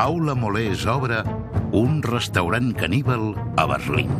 Paula Molés obre un restaurant caníbal a Berlín.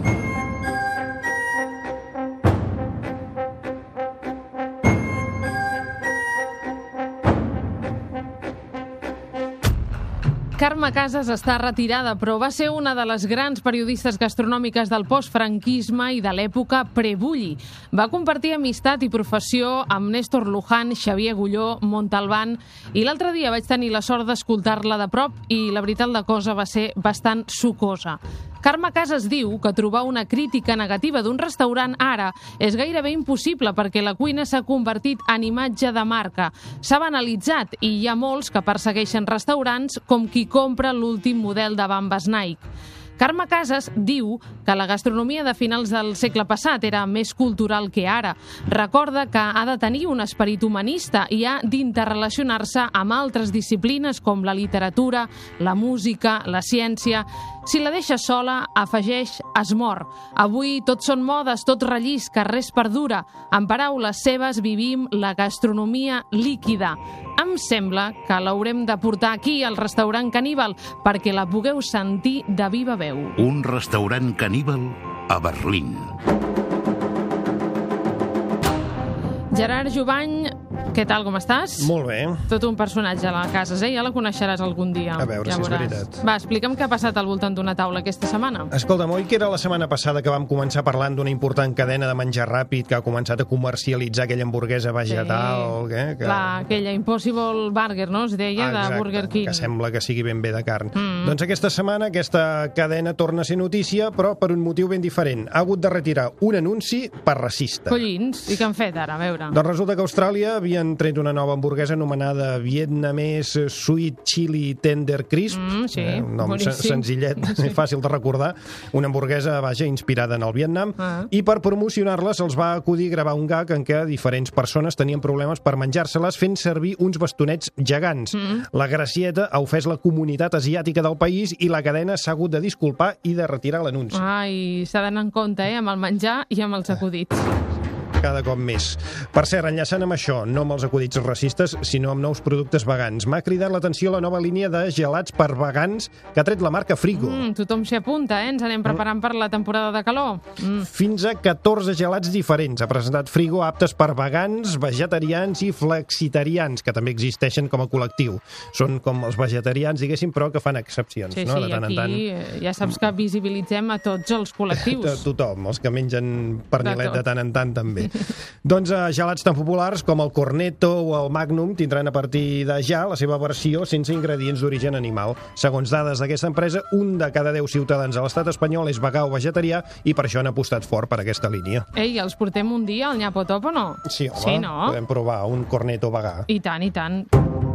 Carme Casas està retirada, però va ser una de les grans periodistes gastronòmiques del postfranquisme i de l'època pre-Bulli. Va compartir amistat i professió amb Néstor Luján, Xavier Gulló, Montalbán, i l'altre dia vaig tenir la sort d'escoltar-la de prop i la veritat la cosa va ser bastant sucosa. Carme Casas diu que trobar una crítica negativa d'un restaurant ara és gairebé impossible perquè la cuina s'ha convertit en imatge de marca. S'ha banalitzat i hi ha molts que persegueixen restaurants com qui compra l'últim model de bambes Nike. Carme Casas diu que la gastronomia de finals del segle passat era més cultural que ara. Recorda que ha de tenir un esperit humanista i ha d'interrelacionar-se amb altres disciplines com la literatura, la música, la ciència. Si la deixa sola, afegeix, es mor. Avui tot són modes, tot rellisca, res perdura. En paraules seves vivim la gastronomia líquida. Em sembla que l'haurem de portar aquí al restaurant caníbal perquè la pugueu sentir de viva veu. Un restaurant caníbal a Berlín. Gerard Jubany, què tal, com estàs? Molt bé. Tot un personatge a la Casas, Ja la coneixeràs algun dia. A veure, ja si és veuràs. veritat. Va, explica'm què ha passat al voltant d'una taula aquesta setmana. Escolta'm, oi que era la setmana passada que vam començar parlant d'una important cadena de menjar ràpid que ha començat a comercialitzar aquella hamburguesa vegetal? Sí. Aquella Impossible Burger, no? Es deia, de Burger King. Que sembla que sigui ben bé de carn. Doncs aquesta setmana aquesta cadena torna a ser notícia, però per un motiu ben diferent. Ha hagut de retirar un anunci per racista. Collins, i què han fet ara? A veure. Doncs resulta que a Austràlia havien tret una nova hamburguesa anomenada Vietnamese Sweet Chili Tender Crisp. Sí, un nom boníssim. senzillet, fàcil de recordar. Una hamburguesa, vaja, inspirada en el Vietnam. I per promocionar-la se'ls va acudir gravar un gag en què diferents persones tenien problemes per menjar-se-les fent servir uns bastonets gegants. La gracieta ha ofès la comunitat asiàtica del país i la cadena s'ha hagut de disculpar i de retirar l'anunci. Ai, s'ha d'anar en compte, amb el menjar i amb els acudits. Cada cop més. Per cert, enllaçant amb això, no amb els acudits racistes, sinó amb nous productes vegans. M'ha cridat l'atenció la nova línia de gelats per vegans que ha tret la marca Frigo. Tothom s'hi apunta, Ens anem preparant per la temporada de calor. Fins a 14 gelats diferents ha presentat Frigo, aptes per vegans, vegetarians i flexitarians, que també existeixen com a col·lectiu. Són com els vegetarians, diguéssim, però que fan excepcions, Sí, no? De tant en tant. aquí ja saps que visibilitzem a tots els col·lectius. Tothom, els que mengen pernilet De tot. de tant en tant també. Doncs gelats tan populars com el Cornetto o el Magnum tindran a partir de ja la seva versió sense ingredients d'origen animal. Segons dades d'aquesta empresa, un de cada 10 ciutadans a l'estat espanyol és vegà o vegetarià i per això han apostat fort per aquesta línia. Ei, els portem un dia al Nyapotop o no? Sí, home, Sí, no? podem provar un Cornetto vegà. I tant, i tant.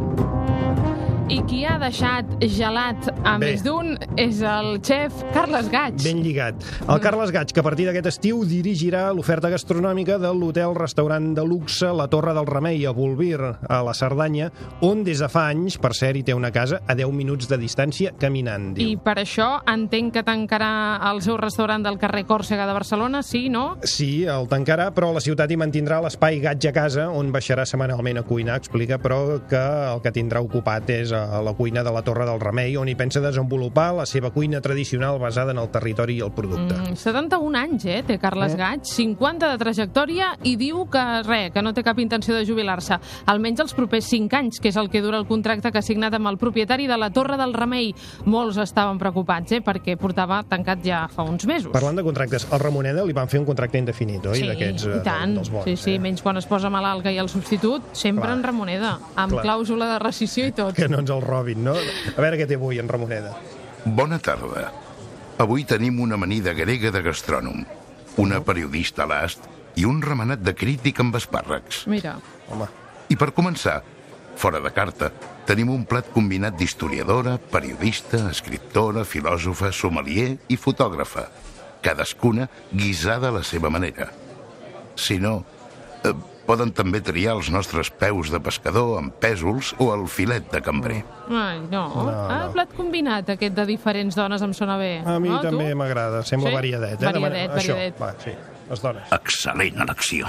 I qui ha deixat gelat a Bé. més d'un és el xef Carles Gaig. Ben lligat. El Carles Gaig, que a partir d'aquest estiu dirigirà l'oferta gastronòmica de l'hotel-restaurant de luxe La Torre del Remei a Bolvir, a la Cerdanya, on des de fa anys, per cert, hi té una casa a 10 minuts de distància caminant, diu. I per això entenc que tancarà el seu restaurant del carrer Còrsega de Barcelona, sí, no? Sí, el tancarà, però la ciutat hi mantindrà l'espai Gaig a casa, on baixarà setmanalment a cuinar, explica, però que el que tindrà ocupat és a la cuina de la Torre del Remei, on hi pensa desenvolupar la seva cuina tradicional basada en el territori i el producte. 71 anys, té Carles Gaig, 50 de trajectòria i diu que no té cap intenció de jubilar-se, almenys els propers 5 anys, que és el que dura el contracte que ha signat amb el propietari de la Torre del Remei. Molts estaven preocupats, perquè portava tancat ja fa uns mesos. Parlant de contractes, al Ramoneda li van fer un contracte indefinit, oi? Sí, D'aquests, i tant. dels bons. Sí, menys quan es posa malalt que hi ha el substitut, sempre Clar. en Ramoneda, amb Clar. clàusula de rescissió i tot. Que no ens el robin, no? A veure què té avui en Ramoneda. Bona tarda. Avui tenim una amanida grega de gastrònom, una periodista a l'ast i un remenat de crític amb espàrrecs. Mira. Home, I per començar, fora de carta, tenim un plat combinat d'historiadora, periodista, escriptora, filòsofa, sommelier i fotògrafa, cadascuna guisada a la seva manera. Si no, poden també triar els nostres peus de pescador amb pèsols o el filet de cambrer. Ai, no. Plat combinat, aquest de diferents dones, em sona bé. a mi no, també tu? m'agrada, sembla Sí? variadet. Variadet, Això, variadet. va, sí, les dones. Excel·lent elecció.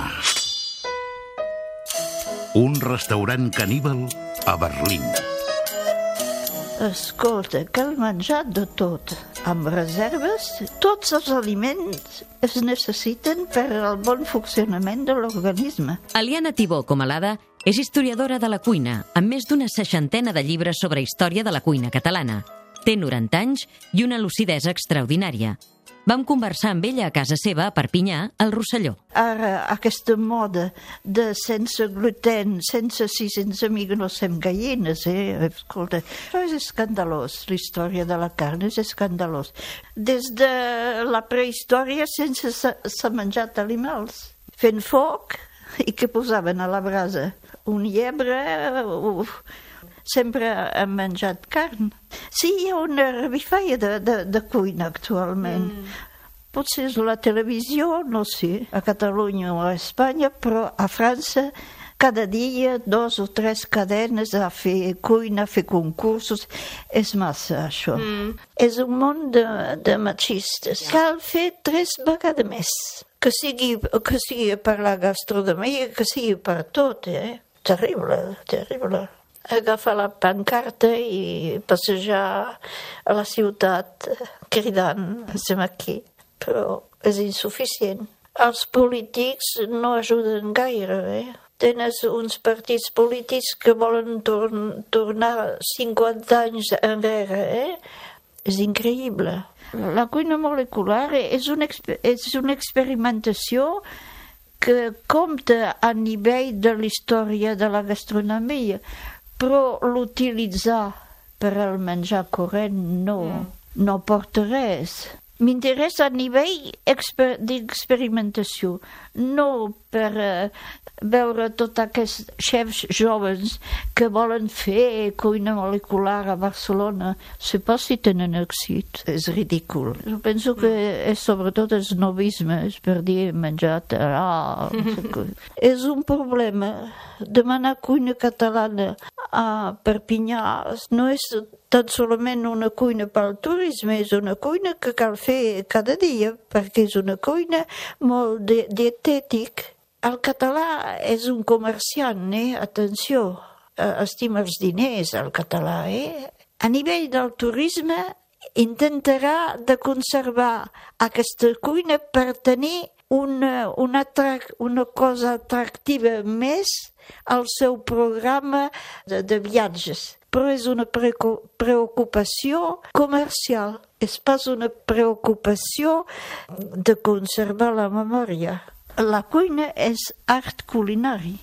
Un restaurant caníbal a Berlín. Escolta, cal menjar de tot, amb reserves. Tots els aliments es necessiten per al bon funcionament de l'organisme. Eliana Tibó Comalada és historiadora de la cuina, amb més d'una 60 de llibres sobre història de la cuina catalana. Té 90 anys i una lucidesa extraordinària. Vam conversar amb ella a casa seva, a Perpinyà, al Rosselló. Ara, aquesta moda de sense gluten, sense miga no sem gallines, Escolta, això és escandalós, la història de la carn és escandalós. Des de la prehistòria sense s'ha menjat animals. Fent foc i que posaven a la brasa un llebre, sempre hem menjat carn. Sí, hi ha una revifalla de cuina actualment. Potser és la televisió, no sé, a Catalunya o a Espanya, però a França cada dia 2 o 3 cadenes a fer cuina, a fer concursos. És massa, això. És un món de machistes. Cal fer 3 vegades més. Que sigui per la gastronomia, que sigui per tot, Terrible, terrible. Agafar la pancarta i passejar a la ciutat cridant, som aquí. Però és insuficient. Els polítics no ajuden gaire, Tens uns partits polítics que volen tornar 50 anys enrere, És increïble. La cuina molecular és una experimentació que compta a nivell de la història de la gastronomia, però l'utilitzar per al menjar corrent no porta res. M'interessa a nivell d'experimentació, no per veure tots aquests xefs joves que volen fer cuina molecular a Barcelona. Sé pas si tenen èxit. És ridícul. Jo penso que és sobretot el snobisme, és per dir menjat. És un problema. Demanar cuina catalana a Perpinyà no és tan solament una cuina pel turisme, és una cuina que cal fer cada dia, perquè és una cuina molt dietètica. El català és un comerciant, Atenció, estima els diners, el català, A nivell del turisme, intentarà de conservar aquesta cuina per tenir una cosa atractiva més al seu programa de viatges. Però és una preocupació comercial, és pas una preocupació de conservar la memòria. La cuina és art culinari.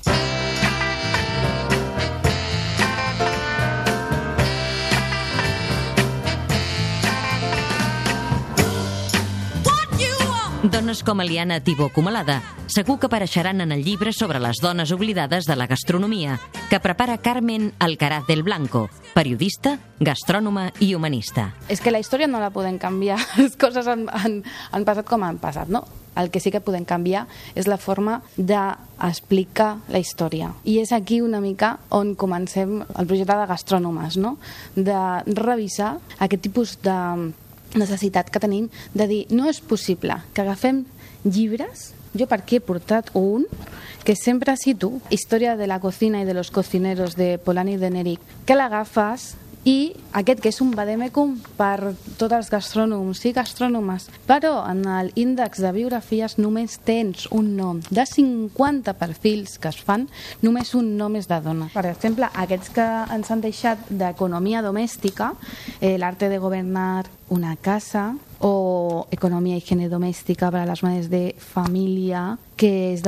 Dones com Eliana Tibó Comalada segur que apareixeran en el llibre sobre les dones oblidades de la gastronomia que prepara Carmen Alcaraz del Blanco, periodista, gastrònoma i humanista. És que la història no la podem canviar. Les coses han passat com han passat, no? El que sí que podem canviar és la forma d'explicar la història. I és aquí una mica on comencem el projecte de gastrònomes, no? De revisar aquest tipus de necessitat que tenim de dir no és possible que agafem llibres, jo per aquí he portat un que sempre cito, Història de la cocina i de los cocineros de Polanyi de Nerik, que l'agafes i aquest que és un vademecum per tots els gastrònoms i gastrònomes, però en l'índex de biografies només tens un nom. De 50 perfils que es fan, només un nom és de dona. Per exemple, aquests que ens han deixat d'economia domèstica, l'arte de governar una casa, o Economia y higiene domèstica per a les mares de família, que és de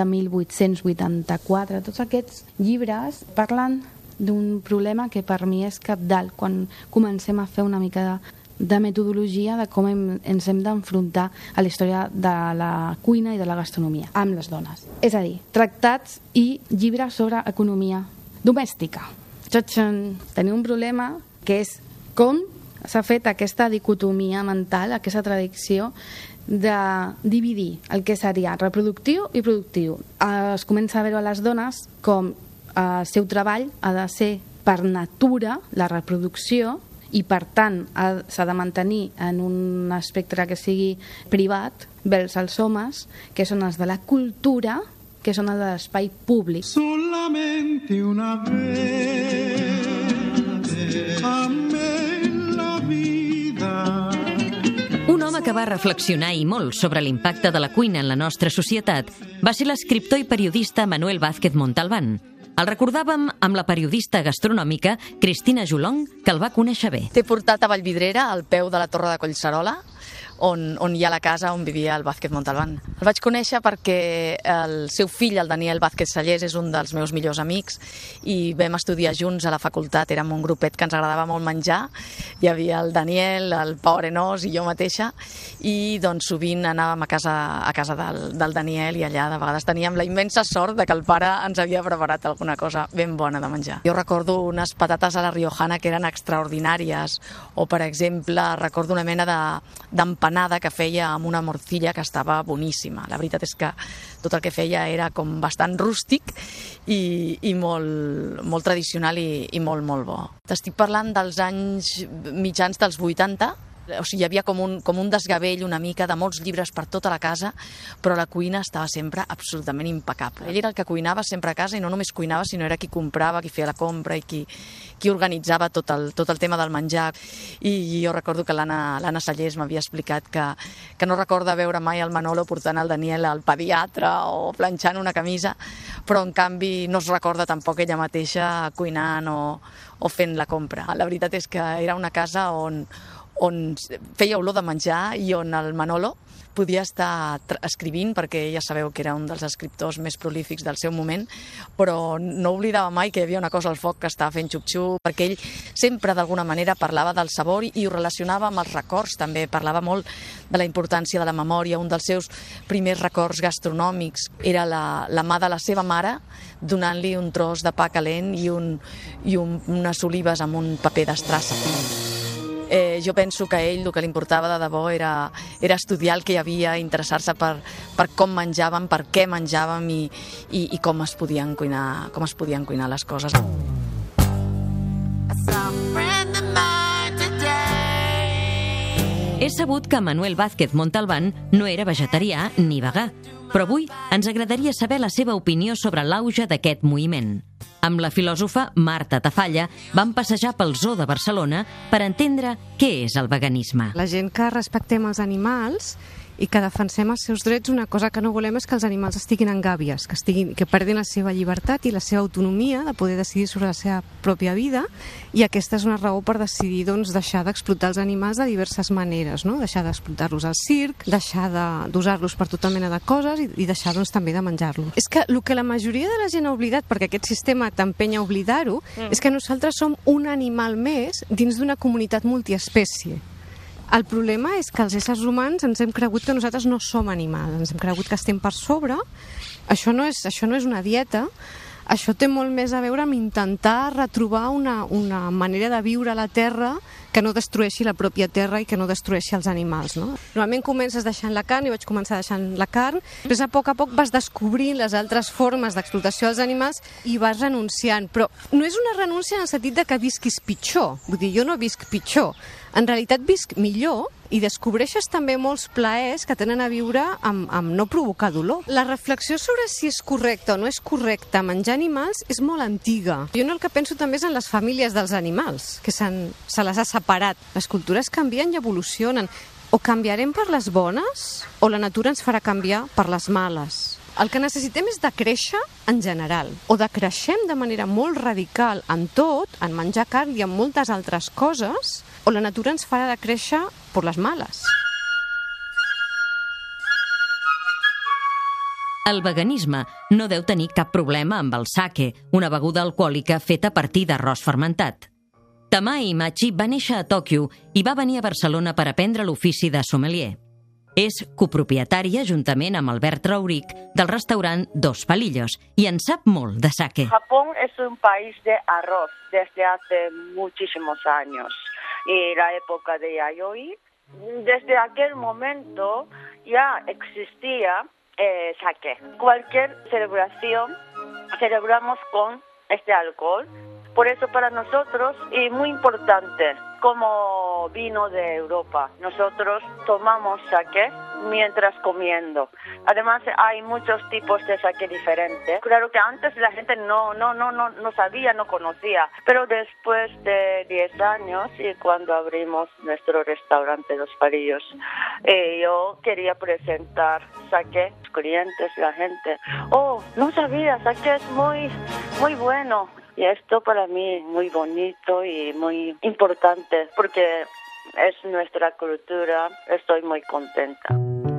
1884. Tots aquests llibres parlen d'un problema que per mi és cabdal quan comencem a fer una mica de metodologia de com ens hem d'enfrontar a la història de la cuina i de la gastronomia amb les dones. És a dir, tractats i llibres sobre economia domèstica. Tenim un problema que és com s'ha fet aquesta dicotomia mental, aquesta tradició de dividir el que seria reproductiu i productiu. Es comença a veure a les dones com el seu treball ha de ser per natura la reproducció i per tant s'ha de mantenir en un espectre que sigui privat vers els homes, que són els de la cultura, que són els de l'espai públic. Solamente una vez amé que va reflexionar i molt sobre l'impacte de la cuina en la nostra societat va ser l'escriptor i periodista Manuel Vázquez Montalbán. El recordàvem amb la periodista gastronòmica Cristina Jolong, que el va conèixer bé. T'he portat a Vallvidrera, al peu de la Torre de Collserola, on hi ha la casa on vivia el Vázquez Montalbán. El vaig conèixer perquè el seu fill, el Daniel Vázquez Sallés, és un dels meus millors amics i vam estudiar junts a la facultat. Érem un grupet que ens agradava molt menjar. Hi havia el Daniel, el Pau Arenós i jo mateixa, i doncs sovint anàvem a casa del Daniel, i allà de vegades teníem la immensa sort de que el pare ens havia preparat alguna cosa ben bona de menjar. Jo recordo unes patates a la riojana que eren extraordinàries, o per exemple recordo una mena d'empanada que feia amb una morcilla que estava boníssima. La veritat és que tot el que feia era com bastant rústic i molt tradicional i molt bo. T'estic parlant dels anys mitjans dels 80, o sigui, hi havia com un desgavell una mica de molts llibres per tota la casa, però la cuina estava sempre absolutament impecable. Ell era el que cuinava sempre a casa, i no només cuinava, sinó era qui comprava, qui feia la compra i qui organitzava tot el tema del menjar. I jo recordo que l'Anna Sallés m'havia explicat que no recorda veure mai el Manolo portant el Daniel al pediatre o planxant una camisa, però en canvi no es recorda tampoc ella mateixa cuinant o fent la compra. La veritat és que era una casa on feia olor de menjar i on el Manolo podia estar escrivint, perquè ja sabeu que era un dels escriptors més prolífics del seu moment, però no oblidava mai que hi havia una cosa al foc que estava fent xup-xup, perquè ell sempre d'alguna manera parlava del sabor i ho relacionava amb els records també, parlava molt de la importància de la memòria. Un dels seus primers records gastronòmics era la mà de la seva mare donant-li un tros de pa calent i unes olives amb un paper d'estrassa. Jo penso que a ell el que li importava de debò era estudiar el que hi havia, interessar-se per com menjàvem, per què menjàvem i com es podien cuinar les coses. És sabut que Manuel Vázquez Montalbán no era vegetarià ni vegà, però avui ens agradaria saber la seva opinió sobre l'auge d'aquest moviment. Amb la filòsofa Marta Tafalla vam passejar pel Zoo de Barcelona per entendre què és el veganisme. La gent que respectem els animals i que defensem els seus drets, una cosa que no volem és que els animals estiguin en gàbies, que perdin la seva llibertat i la seva autonomia de poder decidir sobre la seva pròpia vida, i aquesta és una raó per decidir deixar d'explotar els animals de diverses maneres, no? Deixar d'explotar-los al circ, deixar d'usar-los per tota mena de coses i deixar també de menjar-los. És que el que la majoria de la gent ha oblidat, perquè aquest sistema t'empenya a oblidar-ho, és que nosaltres som un animal més dins d'una comunitat multiespècie. El problema és que els éssers humans ens hem cregut que nosaltres no som animals, ens hem cregut que estem per sobre. Això no és una dieta, això té molt més a veure amb intentar retrobar una manera de viure a la Terra que no destrueixi la pròpia terra i que no destrueixi els animals, no? Normalment comences deixant la carn, i vaig començar deixant la carn, després a poc vas descobrint les altres formes d'explotació dels animals i vas renunciant, però no és una renúncia en el sentit de que visquis pitjor, vull dir, jo no visc pitjor, en realitat visc millor i descobreixes també molts plaers que tenen a viure amb no provocar dolor. La reflexió sobre si és correcte o no és correcte menjar animals és molt antiga. Jo el que penso també és en les famílies dels animals, que se les ha separat. Les cultures canvien i evolucionen. O canviarem per les bones o la natura ens farà canviar per les males. El que necessitem és decréixer en general, o decreixem de manera molt radical en tot, en menjar carn i en moltes altres coses, o la natura ens farà decréixer per les males. El veganisme no deu tenir cap problema amb el sake, una beguda alcohòlica feta a partir d'arròs fermentat. Tamai Machi va néixer a Tòquio i va venir a Barcelona per aprendre l'ofici de sommelier. És copropietària, juntament amb Albert Trauric, del restaurant Dos Palillos, y en sap molt de sake. Japón es un país de arroz desde hace muchísimos años. Y la época de Yayoi, desde aquel momento ya existía sake. Cualquier celebración celebramos con este alcohol. Por eso para nosotros es muy importante, como vino de Europa. Nosotros tomamos sake mientras comiendo. Además, hay muchos tipos de sake diferentes. Claro que antes la gente no sabía, no conocía, pero después de 10 años y cuando abrimos nuestro restaurante Dos Palillos, yo quería presentar sake a los clientes, la gente. Oh, no sabía, sake es muy, muy bueno. Y esto para mí es muy bonito y muy importante porque es nuestra cultura. Estoy muy contenta.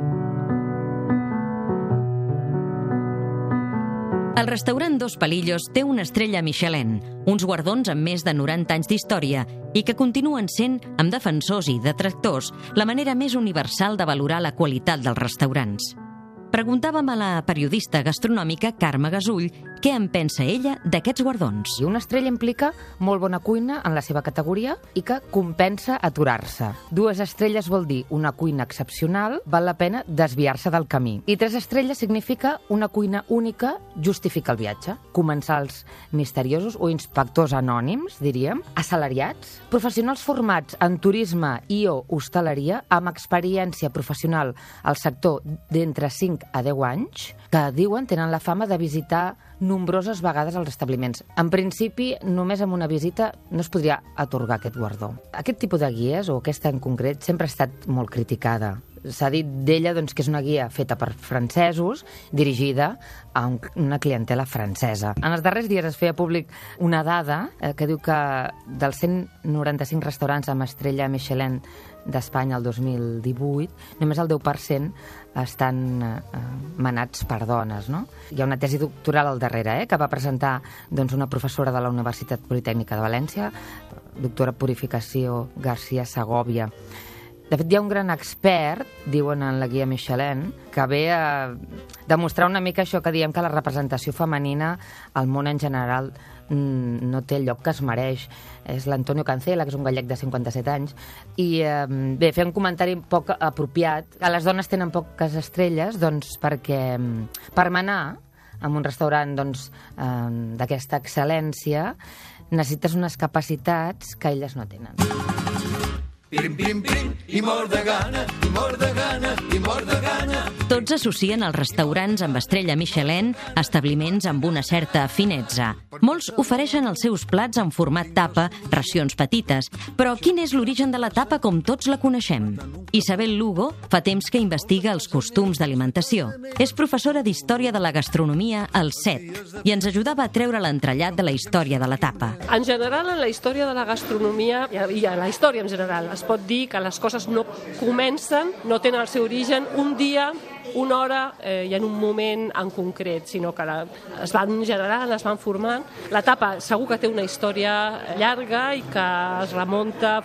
El restaurant Dos Palillos té una estrella Michelin, uns guardons amb més de 90 anys d'història i que continuen sent, amb defensors i detractors, la manera més universal de valorar la qualitat dels restaurants. Preguntàvem a la periodista gastronòmica Carme Gasull què en pensa ella d'aquests guardons. I una estrella implica molt bona cuina en la seva categoria i que compensa aturar-se. 2 estrelles vol dir una cuina excepcional, val la pena desviar-se del camí. I 3 estrelles significa una cuina única, justifica el viatge. Comensals misteriosos o inspectors anònims, diríem, assalariats, professionals formats en turisme i o hostaleria amb experiència professional al sector d'entre 5 a 10 anys, que diuen tenen la fama de visitar nombroses vegades als establiments. En principi, només amb una visita no es podria atorgar aquest guardó. Aquest tipus de guies, o aquesta en concret, sempre ha estat molt criticada. S'ha dit d'ella que és una guia feta per francesos, dirigida a una clientela francesa. En els darrers dies es feia públic una dada que diu que dels 195 restaurants amb estrella Michelin d'Espanya el 2018, només el 10% estan manats per dones, no? Hi ha una tesi doctoral al darrere, que va presentar una professora de la Universitat Politècnica de València, doctora Purificació García Segovia. De fet, hi ha un gran expert, diuen en la guia Michelin, que ve a demostrar una mica això que diem que la representació femenina al món en general no té el lloc que es mereix. És l'Antonio Cancela, que és un gallec de 57 anys, i bé, fer un comentari poc apropiat. Les dones tenen poques estrelles perquè per manar en un restaurant d'aquesta excel·lència necessites unes capacitats que elles no tenen. Pim, pim, pim, i mort de gana, i mort de gana, i mort de gana. Tots associen els restaurants amb estrella Michelin a establiments amb una certa finezza. Molts ofereixen els seus plats en format tapa, racions petites. Però quin és l'origen de la tapa com tots la coneixem? Isabel Lugo fa temps que investiga els costums d'alimentació. És professora d'Història de la Gastronomia al CET i ens ajudava a treure l'entrellat de la història de la tapa. En general, en la història de la gastronomia, i en la història en general, es pot dir que les coses no comencen, no tenen el seu origen un dia, una hora i en un moment en concret, sinó que es van generant, es van formant. La tapa segur que té una història llarga i que es remunta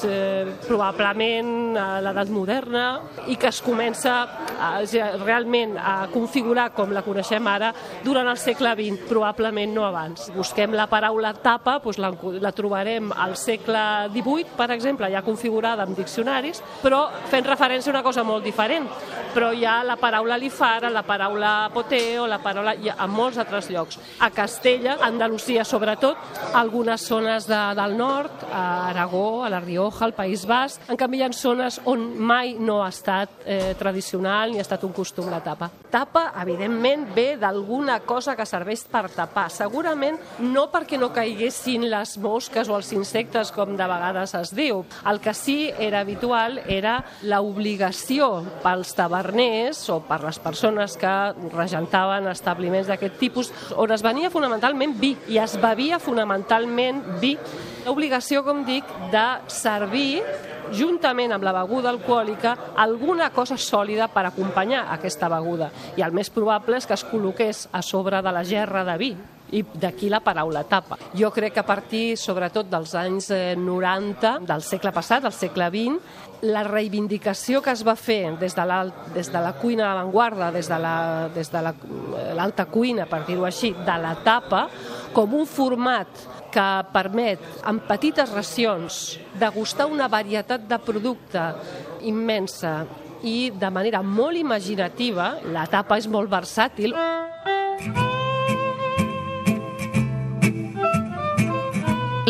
probablement a l'edat moderna i que es comença realment a configurar com la coneixem ara durant el segle XX, probablement no abans. Busquem la paraula tapa, la trobarem al segle XVIII, per exemple, ja configurada en diccionaris, però fent referència a una cosa molt diferent. Però hi ha la paraula lifara, la paraula poteo, la paraula a molts altres llocs. A Castella, Andalusia sobretot, algunes zones del nord, a Aragó, a la Rioja, al País Basc. En canvi, hi ha zones on mai no ha estat tradicional ni ha estat un costum la tapa. Tapa, evidentment, ve d'alguna cosa que serveix per tapar. Segurament no perquè no caiguessin les mosques o els insectes, com de vegades es diu. El que sí era habitual era l'obligació pels taverners o per les persones que regentaven establiments d'aquest tipus, on es venia fonamentalment vi i es bevia fonamentalment vi. L'obligació, com dic, de servir juntament amb la beguda alcohòlica alguna cosa sòlida per acompanyar aquesta beguda. I el més probable és que es col·loqués a sobre de la gerra de vi. I d'aquí la paraula tapa. Jo crec que a partir, sobretot, dels anys 90 del segle passat, del segle XX, la reivindicació que es va fer des de la cuina d'avantguarda, des de l'alta cuina, per dir-ho així, de la tapa, com un format que permet, amb petites racions, degustar una varietat de producte immensa i de manera molt imaginativa. La tapa és molt versàtil.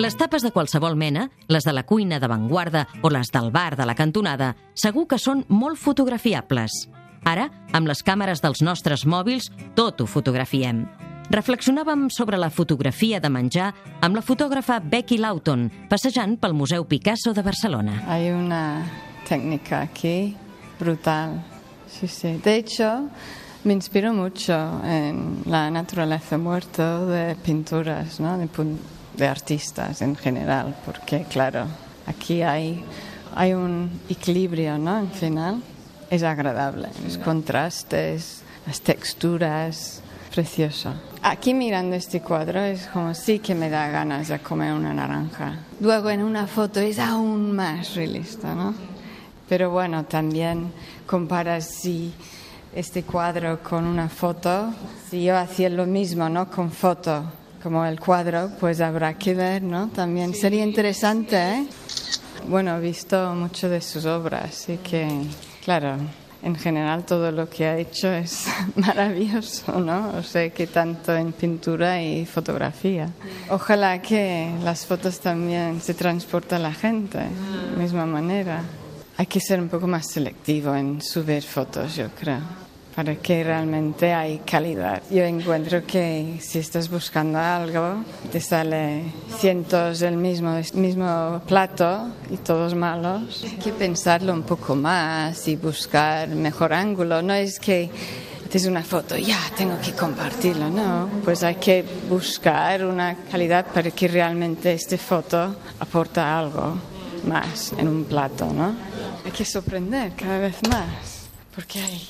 Les tapes de qualsevol mena, les de la cuina d'avantguarda o les del bar de la cantonada, segur que són molt fotografiables. Ara, amb les càmeres dels nostres mòbils, tot ho fotografiem. Reflexionàvem sobre la fotografia de menjar amb la fotògrafa Becky Lawton, passejant pel Museu Picasso de Barcelona. Hay una técnica aquí brutal. Sí, sí. De hecho, me inspiro mucho en la naturaleza muerta de pinturas, ¿no? De artistas en general, porque, claro, aquí hay un equilibrio, ¿no? Al final es agradable, los contrastes, las texturas, precioso. Aquí mirando este cuadro es como sí que me da ganas de comer una naranja. Luego en una foto es aún más realista, ¿no? Pero bueno, también comparas si este cuadro con una foto, si yo hacía lo mismo, ¿no? Con foto, como el cuadro, pues habrá que ver, ¿no? También sería interesante, ¿eh? Bueno, he visto mucho de sus obras, así que, claro, en general todo lo que ha hecho es maravilloso, ¿no? O sea, que tanto en pintura y fotografía. Ojalá que las fotos también se transporten a la gente de la misma manera. Hay que ser un poco más selectivo en subir fotos, yo creo, para que realmente hay calidad. Yo encuentro que si estás buscando algo, te sale cientos del mismo plato y todos malos. Hay que pensarlo un poco más y buscar mejor ángulo. No es que haces una foto, ya tengo que compartirlo, no. Pues hay que buscar una calidad para que realmente esta foto aporta algo más en un plato, ¿no? Hay que sorprender cada vez más, porque hay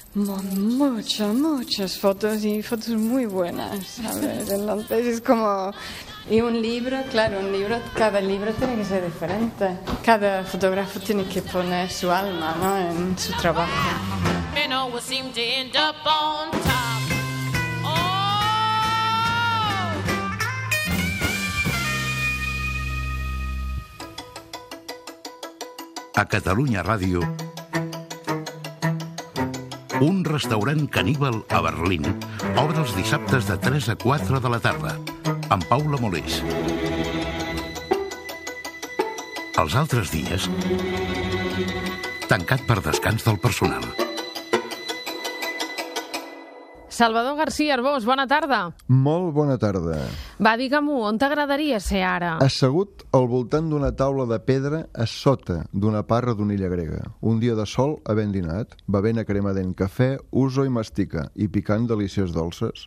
muchas fotos y fotos muy buenas, ¿sabes? Entonces es como... Y un libro, claro, cada libro tiene que ser diferente. Cada fotógrafo tiene que poner su alma, ¿no? En su trabajo. A Catalunya Ràdio, un restaurant caníbal a Berlín obre els dissabtes de 3 a 4 de la tarda, amb Paula Molés. Els altres dies, tancat per descans del personal. Salvador García Arbós, bona tarda. Molt bona tarda. Va, digue-m'ho, on t'agradaria ser ara? Assegut al voltant d'una taula de pedra a sota d'una parra d'una illa grega. Un dia de sol, havent dinat, bevent a cremadent cafè, uso i mastica, i picant deliciós dolces.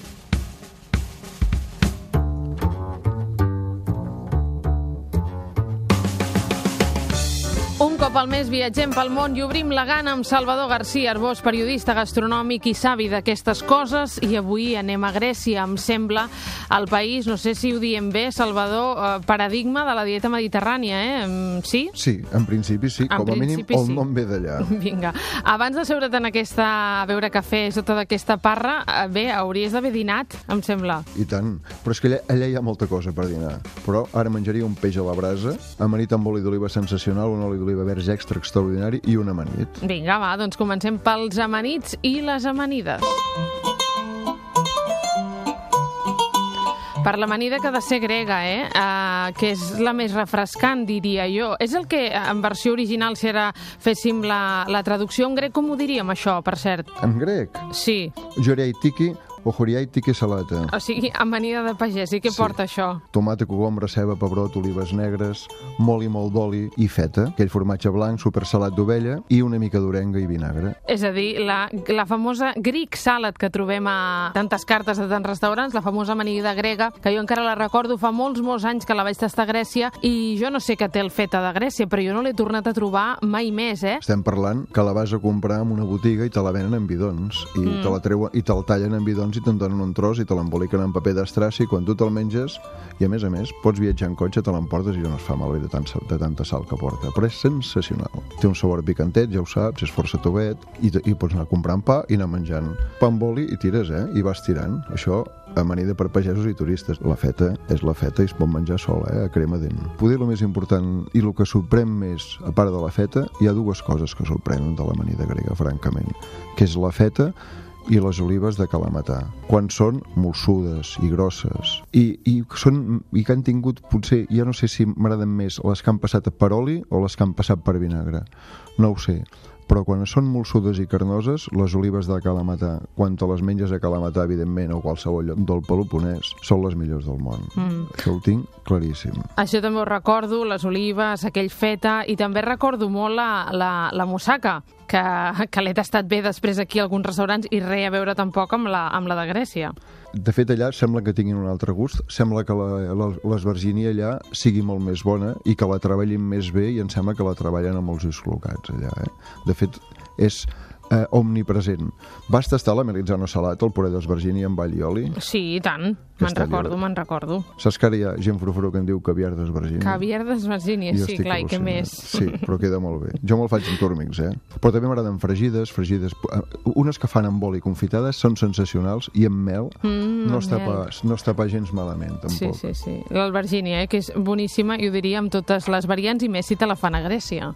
Un cop al mes viatgem pel món i obrim la gana amb Salvador García Arbós, periodista gastronòmic i savi d'aquestes coses, i avui anem a Grècia, em sembla, el país, no sé si ho diem bé, Salvador, paradigma de la dieta mediterrània, Sí? Sí, en principi sí, com a mínim el nom ve d'allà. Vinga, abans de seure't en a beure cafè sota d'aquesta parra, bé, hauries d'haver dinat, em sembla. I tant, però és que allà hi ha molta cosa per dinar. Però ara menjaria un peix a la brasa, amanit amb oli d'oliva sensacional, un oli d'oliva verge extra extraordinari i un amanit. Vinga, va, doncs comencem pels amanits i les amanides. Per l'amanida que ha de ser grega, que és la més refrescant, diria jo. És el que en versió original, si ara féssim la traducció en grec, com ho diríem això, per cert? En grec? Sí. Joreitiki o joriaitiki salata. O sigui, amanida de pagès. I què porta això? Tomata, cogombre, ceba, pebrot, olives negres, molt i molt d'oli i feta, aquell formatge blanc supersalat d'ovella, i una mica d'orenga i vinagre. És a dir, la famosa Greek salad que trobem a tantes cartes de tants restaurants, la famosa amanida grega, que jo encara la recordo fa molts anys que la vaig tastar a Grècia, i jo no sé què té el feta de Grècia, però jo no l'he tornat a trobar mai més, Estem parlant que la vas a comprar en una botiga i te la venen en bidons, i te la treuen i te'l tallen en bidons i te'n donen un tros i te l'emboliquen en paper d'estraci, i quan tu te'l menges, i a més, pots viatjar en cotxe, te l'emportes i ja no es fa malbé de tanta sal que porta. Però és sensacional. Té un sabor picantet, ja ho saps, és força tovet, i pots anar comprant pa i anar menjant pa amb oli i tires, i vas tirant. Això, amanida per pagesos i turistes. La feta és la feta i es pot menjar sola, a crema dent. Poder el més important i el que sorprèn més, a part de la feta, hi ha dues coses que sorprenen de l'amanida grega, francament, que és la feta i les olives de Kalamata, quan són molsudes i grosses i que han tingut, potser, ja no sé si m'agraden més les que han passat per oli o les que han passat per vinagre, no ho sé, però quan són molsudes i carnoses, les olives de Kalamata, quan te les menges a Kalamata, evidentment, o qualsevol lloc del Peloponès, són les millors del món. Això ho tinc claríssim. Això també ho recordo, les olives, aquell feta, i també recordo molt la moussaka, que l'he tastat bé després aquí a alguns restaurants i res a veure tampoc amb la de Grècia. De fet, allà sembla que tinguin un altre gust, sembla que l'esvergínia allà sigui molt més bona i que la treballin més bé, i em sembla que la treballen amb els ulls col·locats allà. De fet, és omnipresent. Vas tastar la Melizzano Salat, el puré d'esvergínia amb all i oli? Sí, i tant. Me'n recordo. Saps que ara hi ha gent frufru que en diu caviar d'esvergínia? Caviar d'esvergínia, sí, clar, i què més? Sí, però queda molt bé. Jo me'l faig amb túrmics, Però també m'agraden fregides. Unes que fan amb oli confitades són sensacionals, i amb mel no està pas gens malament, tampoc. Sí. L'albergínia, que és boníssima, i ho diria amb totes les variants, i més si te la fan a Grècia.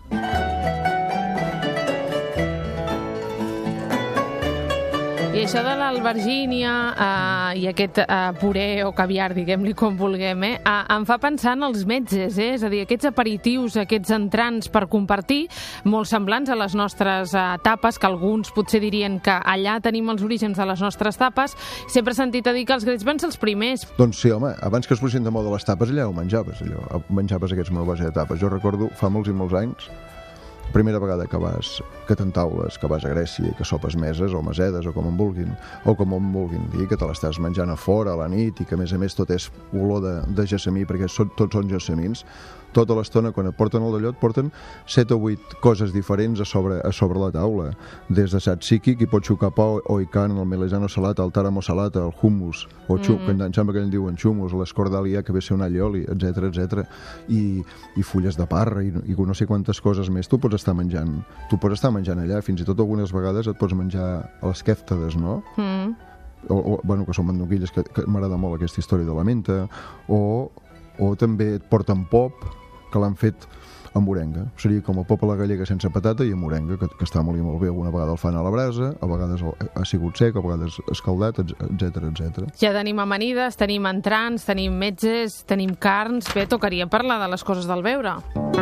I això de l'albergínia i aquest puré o caviar, diguem-li com vulguem, em fa pensar en els metges, és a dir, aquests aperitius, aquests entrants per compartir, molt semblants a les nostres tapes, que alguns potser dirien que allà tenim els orígens de les nostres tapes. Sempre he sentit a dir que els grecs van ser els primers. Doncs sí, home, abans que es posessin de moda les tapes, allà ho menjaves, aquests menús de tapes. Jo recordo, fa molts i molts anys, primera vegada que t'entaules, que vas a Grècia i que sopes meses o mesedes o com en vulguin dir, que te l'estàs menjant a fora a la nit i que a més tot és olor de gessamí, perquè tots són gessamins, tota l'estona quan et porten el d'allò et porten 7 o 8 coses diferents a sobre la taula, des de tzatziki, que pot xucar pa o ikan, el Melizzano Salat, el taramo salat, el hummus, o que em sembla que en diuen xumus, l'escordalia, que ve a ser un all i oli, etc. I fulles de parra i no sé quantes coses més. Tu pots estar menjant allà, fins i tot algunes vegades et pots menjar a les kèftades, no? Que són mandonguilles, que m'agrada molt aquesta història de la menta, o també et porten pop, que l'han fet amb morenga. Seria com el pop a la gallega sense patata i amb morenga, que està molt i molt bé. Alguna vegada el fan a la brasa, a vegades ha sigut sec, a vegades escaldat, etc. Ja tenim amanides, tenim entrants, tenim metges, tenim carns. Bé, tocaria parlar de les coses del beure.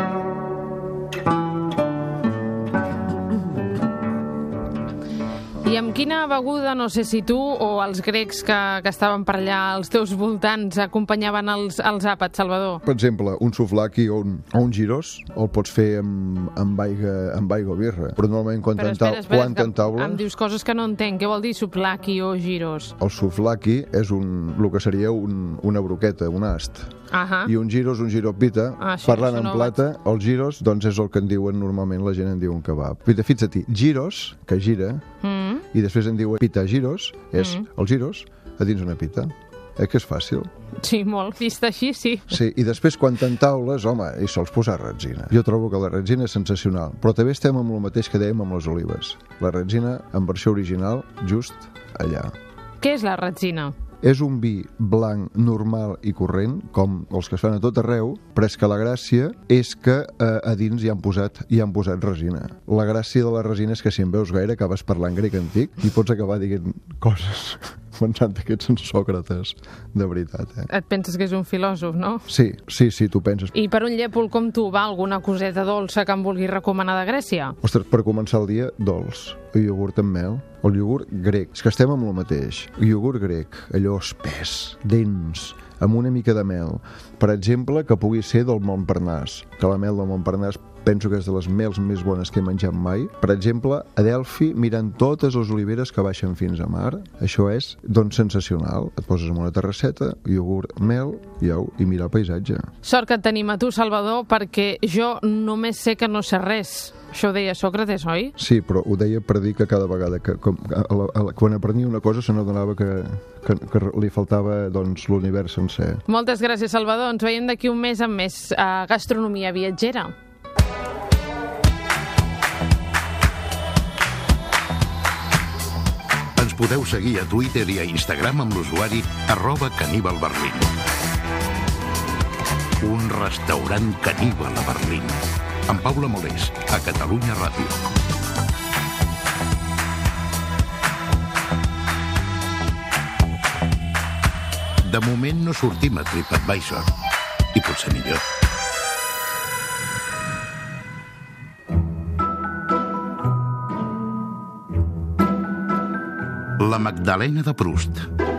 I amb quina beguda, no sé si tu o els grecs que estaven per allà als teus voltants acompanyaven els àpats, Salvador? Per exemple, un souvlaki o un gyros el pots fer amb aigua o birra. Però normalment quan t'entaules... Em dius coses que no entenc. Què vol dir souvlaki o gyros? El souvlaki és el que seria una broqueta, un ast. I un gyros, un gyropita, parlant en plata, els gyros, doncs és el que en diuen normalment, la gent en diu un kebab. Fixa't, gyros, que gira, i després en diuen pita gyros, és els gyros a dins una pita. Que és fàcil? Sí, molt. Vist així, sí. Sí, i després quan t'entaules, home, hi sols posar retzina. Jo trobo que la retzina és sensacional, però també estem amb el mateix que dèiem amb les olives. La retzina, en versió original, just allà. Què és la retzina? És un vi blanc normal i corrent, com els que es fan a tot arreu, però és que la gràcia és que a dins hi han posat resina. La gràcia de la resina és que si en veus gaire acabes parlant grec antic i pots acabar dient coses pensant que ets un Sòcrates, de veritat. Et penses que és un filòsof, no? Sí, tu penses. I per un llépol com tu, va alguna coseta dolça que em vulguis recomanar de Grècia? Ostres, per començar el dia, dolç. El iogurt amb mel, el iogurt grec. És que estem amb el mateix. El iogurt grec, allò espès, dens, amb una mica de mel. Per exemple, que pugui ser del Montparnasse, que la mel del Montparnasse penso que és de les mels més bones que he menjat mai. Per exemple, a Delphi, mirant totes les oliveres que baixen fins a mar, això és, doncs, sensacional. Et poses en una terrasseta, iogurt, mel, i mirar el paisatge. Sort que et tenim a tu, Salvador, perquè jo només sé que no sé res. Això ho deia Sòcrates, oi? Sí, però ho deia per dir que cada vegada quan aprenia una cosa se n'adonava que li faltava, doncs, l'univers sencer. Moltes gràcies, Salvador. Ens veiem d'aquí un mes amb més gastronomia viatgera. Ens podeu seguir a Twitter i a Instagram amb l'usuari @caníbalberlín. Un restaurant caníbal a Berlín. Amb Paula Molés, a Catalunya Ràdio. De moment no sortim a TripAdvisor. I potser millor. La Magdalena de Proust.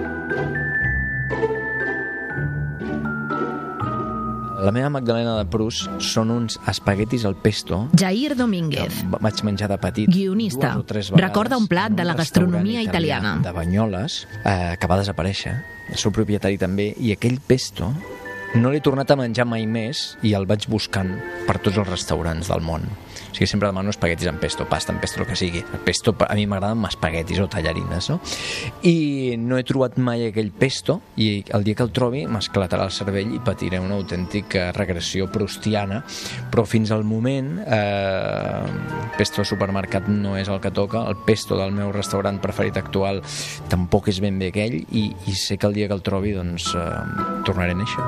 La meva Magdalena de Proust són uns espaguetis al pesto. Jair Domínguez, vaig menjar de petit. guionista, recorda un plat de la gastronomia italiana. De Banyoles, que va desaparèixer. El seu propietari també. I aquell pesto no l'he tornat a menjar mai més i el vaig buscant per tots els restaurants del món. O sigui, sempre demano espaguetis amb pesto, pasta amb pesto, el que sigui. El pesto, a mi m'agrada amb espaguetis o tallarines, no? I no he trobat mai aquell pesto i el dia que el trobi m'esclatarà el cervell i patiré una autèntica regressió proustiana, però fins al moment pesto al supermercat no és el que toca, el pesto del meu restaurant preferit actual tampoc és ben bé aquell i sé que el dia que el trobi doncs tornaré a néixer.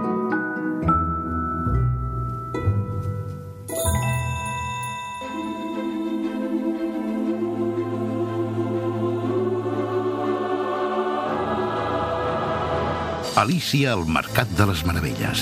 Alícia al Mercat de les Meravelles.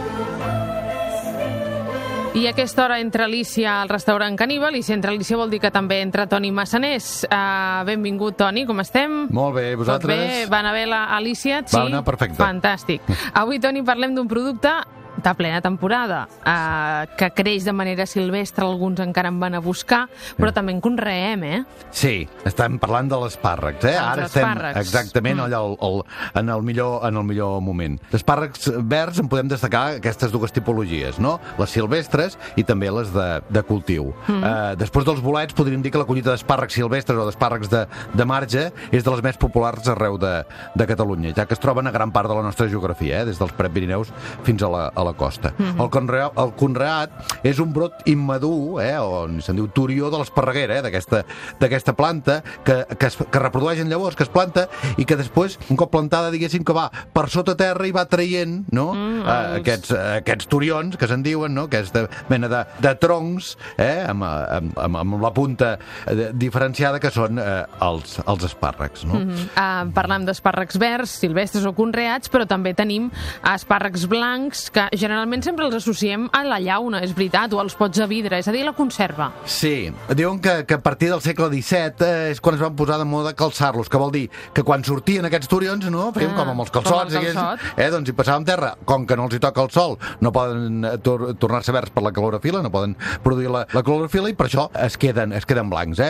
I a aquesta hora entra Alícia al restaurant Caníbal, i si entra Alícia vol dir que també entra Toni Massanés. Benvingut, Toni, com estem? Molt bé, vosaltres? Tot bé? Va anar bé l'Alícia? Sí? Va anar perfecte. Fantàstic. Avui, Toni, parlem d'un producte de plena temporada, que creix de manera silvestre, alguns encara en van a buscar, però també en conreem, Sí, estem parlant de l'espàrrecs, Ara estem exactament allà en el millor moment. L'espàrrecs verds en podem destacar aquestes dues tipologies, no? Les silvestres i també les de cultiu. Després dels bolets podríem dir que la collita d'espàrrecs silvestres o d'espàrrecs de marge és de les més populars arreu de Catalunya, ja que es troben a gran part de la nostra geografia, des dels Pirineus fins a la costa. El conreat és un brot immadur, on se'n diu turió de l'esparreguera, d'aquesta planta que reprodueix en llavors, que es planta i que després, un cop plantada, diguéssim que va per sota terra i va traient aquests turions, que se'n diuen, aquesta mena de troncs amb la punta diferenciada, que són els espàrrecs. Parlam d'espàrrecs verds, silvestres o conreats, però també tenim espàrrecs blancs, que generalment sempre els associem a la llauna, és veritat, o als pots de vidre, és a dir, la conserva. Sí, diuen que a partir del segle XVII és quan es van posar de moda calçar-los, que vol dir que quan sortien aquests turions, fèiem com amb els calçots, doncs hi passàvem terra. Com que no els hi toca el sol, no poden tornar-se verds per la clorofila, no poden produir la clorofila, i per això es queden blancs,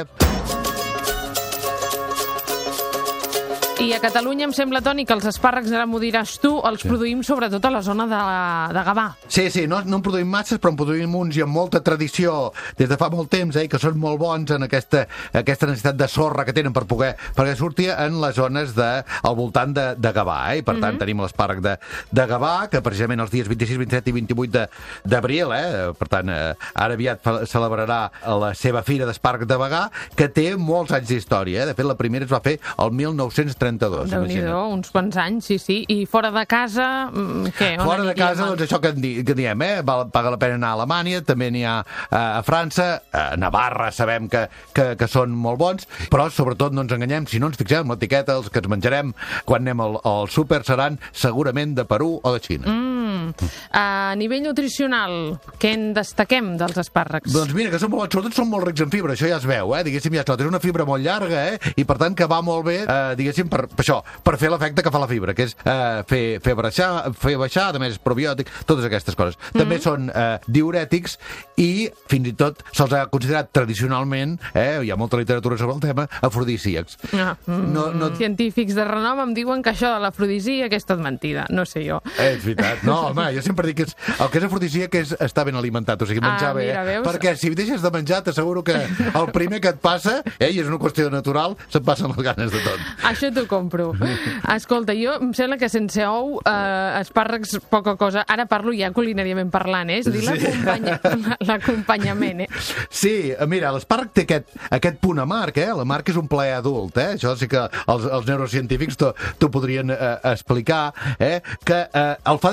I a Catalunya em sembla, Toni, que els espàrrecs, ara m'ho diràs tu, els produïm sobretot a la zona de Gavà. Sí, no en produïm masses, però en produïm uns i amb molta tradició des de fa molt temps, que són molt bons en aquesta necessitat de sorra que tenen perquè sortir en les zones al voltant de Gavà. I per tant tenim l'espàrrec de Gavà, que precisament els dies 26, 27 i 28 d'abril, per tant ara aviat celebrarà la seva fira d'espàrrec de Bagà, que té molts anys d'història. De fet, la primera es va fer el 1932. Déu-n'hi-do, uns quants anys, sí. I fora de casa, què? Fora de casa, doncs això que diem, paga la pena anar a Alemanya, també n'hi ha a França, a Navarra sabem que són molt bons, però sobretot no ens enganyem, si no ens fixem en l'etiqueta, els que ens menjarem quan anem al súper seran segurament de Perú o de Xina. A nivell nutricional, què en destaquem dels espàrrecs? Doncs mira, que sobretot són molt rics en fibra, això ja es veu, diguéssim, ja es nota, és una fibra molt llarga, i per tant que va molt bé, diguéssim, per fer l'efecte que fa la fibra, que és fer baixar, a més probiòtic, totes aquestes coses. També són diurètics i fins i tot se'ls ha considerat tradicionalment, hi ha molta literatura sobre el tema, afrodisíacs. Científics de renom em diuen que això de l'afrodisíac és tot mentida, no sé jo. És veritat. No, home, jo sempre dic que el que és afrodisíac és estar ben alimentat, o sigui, menjar bé. Perquè si deixes de menjar, t'asseguro que el primer que et passa, i és una qüestió natural, se't passen les ganes de tot. Això t'ho compro. Escolta, jo em sembla que sense ou, espàrrecs, poca cosa. Ara parlo ja culinàriament parlant, és a dir, l'acompanyament, Sí, mira, l'espàrrec té aquest punt amarg, l'amarg és un plaer adult, això sí que els neurocientífics t'ho podrien explicar, que el fa difícil de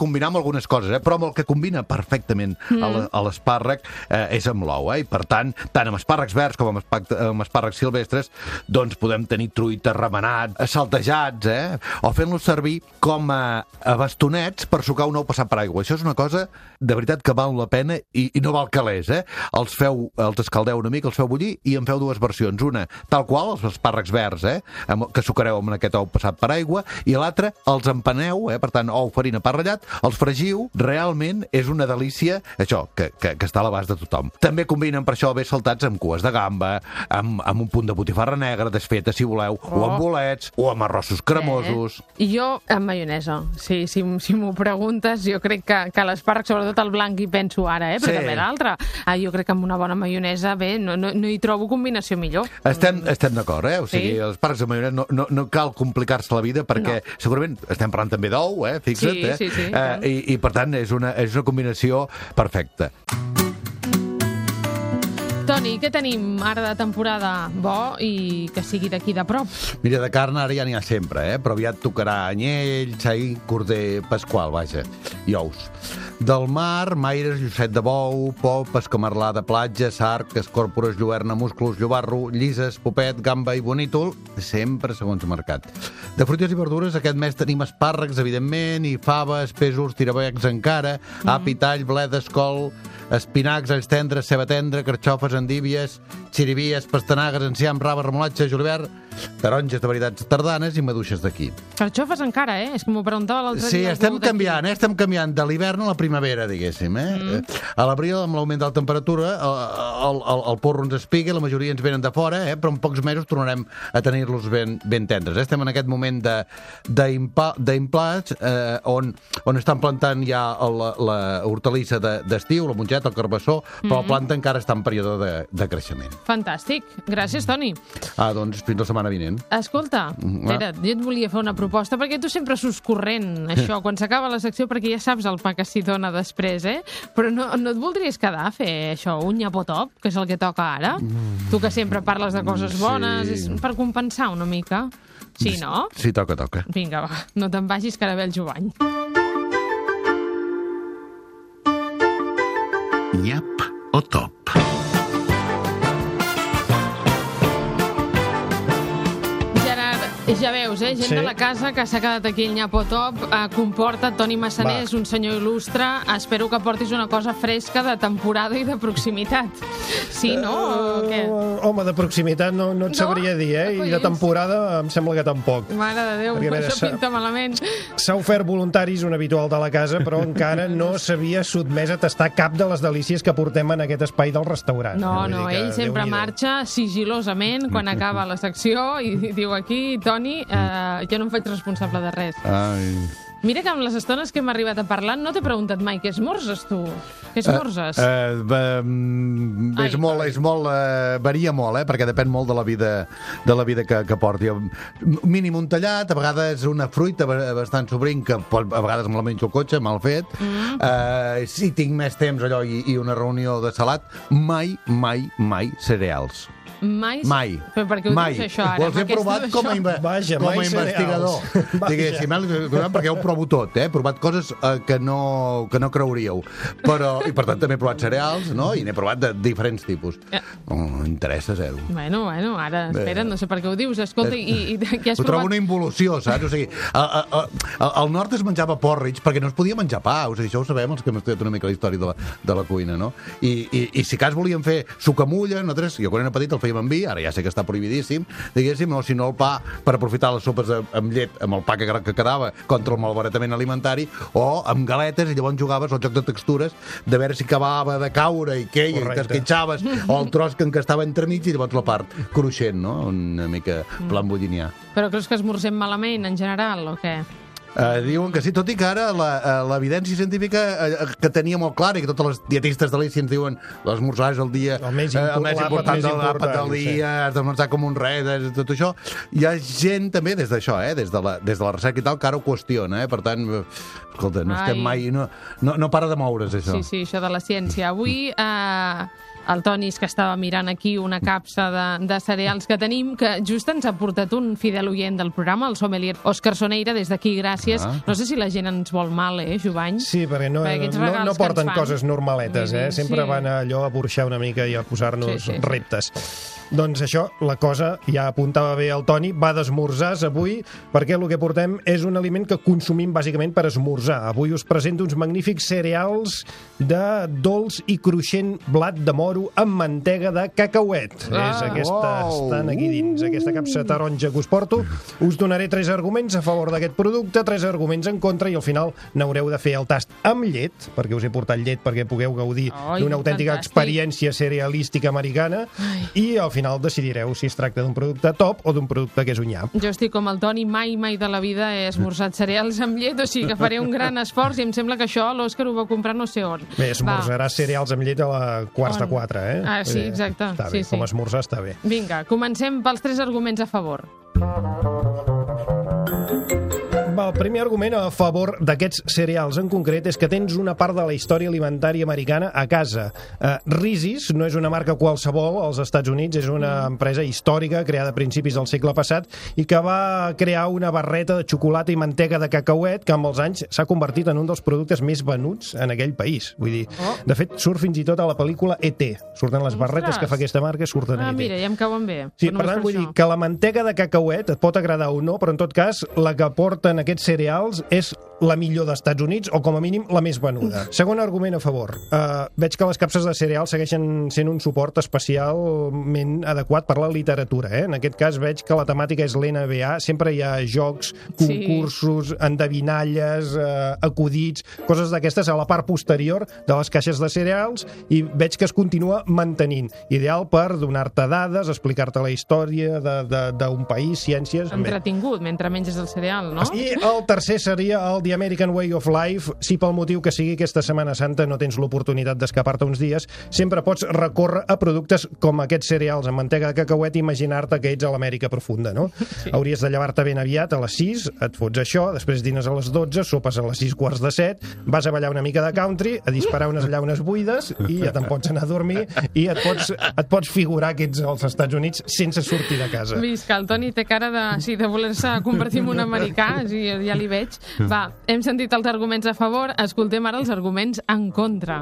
combinar amb algunes coses, però amb el que combina perfectament a l'espàrrec és amb l'ou, i per tant amb espàrrecs verds com amb espàrrecs silvestres, doncs podem tenir truita, remenat, saltejats, o fent-los servir com a bastonets per sucar un ou passat per aigua. Això és una cosa de veritat que val la pena i no val calés, Els escaldeu una mica, els feu bullir i en feu dues versions. Una, tal qual, els espàrrecs verds, que sucareu amb aquest ou passat per aigua, i l'altra, els empaneu, per tant, ou, farina, pa ratllat, els fregiu. Realment és una delícia, això, que està a l'abast de tothom. També combinen per això bé saltats amb cues de gamba, amb un punt de botifarra negra, desfeta, si voleu, o amb bolets, o amb arrossos cremosos. I jo, amb maionesa. Sí, si m'ho preguntes, jo crec que l'espàrrec, sobretot el blanc, hi penso ara, però també l'altre. Jo crec que amb una bona maionesa, bé, no hi trobo combinació millor. Estem d'acord, O sigui, els espàrrecs amb maionesa no cal complicar-se la vida, perquè segurament estem parlant també d'ou, fixa't, Sí. I per tant és una combinació perfecta. Toni, què tenim ara de temporada bo i que sigui d'aquí de prop? Mira, de carn ara ja n'hi ha sempre, però aviat tocarà anyell, xai, corder pasqual, vaja, i ous. Del mar, maires, llucet de bou, pop, escamarlà de platja, sarc, escòrpores, lluerna, musclos, llobarro, llises, popet, gamba i bonítol, sempre segons mercat. De fruites i verdures, aquest mes tenim espàrrecs, evidentment, i faves, pèsols, tirabecs encara, api, tall, bledes, col, espinacs, alls tendres, ceba tendra, carxofes, endívies, xirivies, pastanagues, enciam, raves, remolatge, julivert, taronges de varietats tardanes i maduixes d'aquí. Carxofes encara, És que m'ho preguntava l'altre dia. Sí, estem canviant de l'hivern a la primavera, diguéssim, A l'abril, amb l'augment de la temperatura, el porro ens espiga, la majoria ens venen de fora, però en pocs mesos tornarem a tenir-los ben tendres. Estem en aquest moment d'implats, on estan plantant ja la hortalissa d'estiu, la mongeta, el carbassó, però la planta encara està en període de creixement. Fantàstic. Gràcies, Toni. Doncs fins la setmana vinent. Escolta, espera, jo et volia fer una proposta, perquè tu sempre surts corrent, això, quan s'acaba la secció, perquè ja saps el pa que s'hi dona després, Però no et voldries quedar a fer això, un nyapotop, que és el que toca ara? Tu que sempre parles de coses bones, és per compensar una mica. Sí, no? Sí, toca. Vinga, va, no te'n vagis, que ara ve el Jovany. Nyap o top? Ja veus, gent de la casa que s'ha quedat aquí el nyapotop, comporta Toni Massanés, un senyor il·lustre. Espero que portis una cosa fresca de temporada i de proximitat. Sí, no? Què? Home, de proximitat no et sabria dir, I de temporada em sembla que tampoc. Mare de Déu, això pinta malament. S'ha ofert voluntaris, un habitual de la casa, però encara no s'havia sotmès a tastar cap de les delícies que portem en aquest espai del restaurant. No, ell sempre marxa sigilosament quan acaba la secció i diu aquí, Toni, jo no em faig responsable de res. Mira que amb les estones que hem arribat a parlar no t'he preguntat mai què esmorzes, tu. Què esmorzes? Varia molt, perquè depèn molt de la vida que porti. Mínim un tallat, a vegades una fruita bastant sobrint, que a vegades me la menjo al cotxe, mal fet. Si tinc més temps allò i una reunió de salat, mai cereals. Mai. Però per què ho dius això ara? Ho he provat com a investigador. Diguéssim, perquè ho provo tot, He provat coses que no creuríeu. I per tant també he provat cereals, I n'he provat de diferents tipus. Interessa zero. Bueno, ara, espera, no sé per què ho dius. Escolta, i què has provat? Ho trobo una involució, saps? O sigui, al nord es menjava porridge perquè no es podia menjar pa. O sigui, això ho sabem, els que hem estudiat una mica la història de la cuina, no? I si cas volíem fer sucamulla, nosaltres, jo quan era petit el fèiem amb vi, ara ja sé que està prohibidíssim, diguéssim, o si no el pa per aprofitar les sopes amb llet, amb el pa que quedava contra el malbaratament alimentari, o amb galetes, i llavors jugaves al joc de textures de veure si acabava de caure i queia, i t'esquitxaves, o el tros que estava entremig, i llavors la part cruixent, no? Una mica plan bullinià. Però creus que esmorzem malament, en general, o què? Diuen que sí, tot i que ara l'evidència científica que tenia molt clara, i que totes les dietistes de l'ICI ens diuen l'esmorzar és el dia el més important de l'àpat del dia, has d'esmorzar com un rei, tot això. Hi ha gent també des d'això, des de la recerca i tal, que ara ho qüestiona, per tant, escolta, no estem mai, no para de moure's això. Sí, això de la ciència. Avui el Toni és que estava mirant aquí una capsa de cereals que tenim, que just ens ha portat un fidel oient del programa, el sommelier Òscar Soneira. Des d'aquí, gràcies notícies. No sé si la gent ens vol mal, Jovany? Sí, perquè no porten coses normaletes, sempre van allò a burxar una mica i a posar-nos reptes. Doncs això, la cosa, ja apuntava bé el Toni, va d'esmorzars avui, perquè el que portem és un aliment que consumim bàsicament per esmorzar. Avui us presento uns magnífics cereals de dolç i cruixent blat de moro amb mantega de cacauet. És aquesta, estan aquí dins, aquesta capsa taronja que us porto. Us donaré 3 arguments a favor d'aquest producte, 3 arguments en contra, i al final n'haureu de fer el tast amb llet, perquè us he portat llet perquè pugueu gaudir d'una autèntica experiència cerealística americana, i al final decidireu si es tracta d'un producte top o d'un producte que és un nyap. Jo estic com el Toni, mai de la vida he esmorzat cereals amb llet, o sigui que faré un gran esforç, i em sembla que això l'Òscar ho va comprar no sé on. Bé, esmorzaràs cereals amb llet a la 3:45, Ah, sí, exacte. Està bé, com esmorzar està bé. Vinga, comencem pels 3 arguments a favor. El primer argument a favor d'aquests cereals en concret és que tens una part de la història alimentària americana a casa. Reese's no és una marca qualsevol als Estats Units, és una empresa històrica creada a principis del segle passat i que va crear una barreta de xocolata i mantega de cacauet que amb els anys s'ha convertit en un dels productes més venuts en aquell país. Vull dir, de fet, surt fins i tot a la pel·lícula E.T. Surten les barretes que fa aquesta marca, surten a E.T. Mira, ja em cauen bé. Sí, per tant, vull dir que la mantega de cacauet et pot agradar o no, però en tot cas, la que porten aquests cereals és la millor d'Estats Units, o com a mínim la més venuda. Segon argument a favor. Veig que les capses de cereals segueixen sent un suport especialment adequat per la literatura. En aquest cas veig que la temàtica és l'NBA, sempre hi ha jocs, concursos, endevinalles, acudits, coses d'aquestes a la part posterior de les caixes de cereals, i veig que es continua mantenint. Ideal per donar-te dades, explicar-te la història d'un país, ciències... Entretingut, mentre menges el cereal, no? I el tercer seria el The American Way of Life. Si pel motiu que sigui aquesta Setmana Santa no tens l'oportunitat d'escapar-te uns dies, sempre pots recórrer a productes com aquests cereals amb mantega de cacauet i imaginar-te que ets a l'Amèrica profunda, no? Sí. Hauries de llevar-te ben aviat a les 6, et fots això, després dines a les 12, sopes a les 6:45, vas a ballar una mica de country, a disparar unes llaunes buides i ja te'n pots anar a dormir i et pots figurar que ets als Estats Units sense sortir de casa. Visca, el Toni té cara de voler-se convertir en un americà, ja li veig. Va, hem sentit els arguments a favor, escoltem ara els arguments en contra.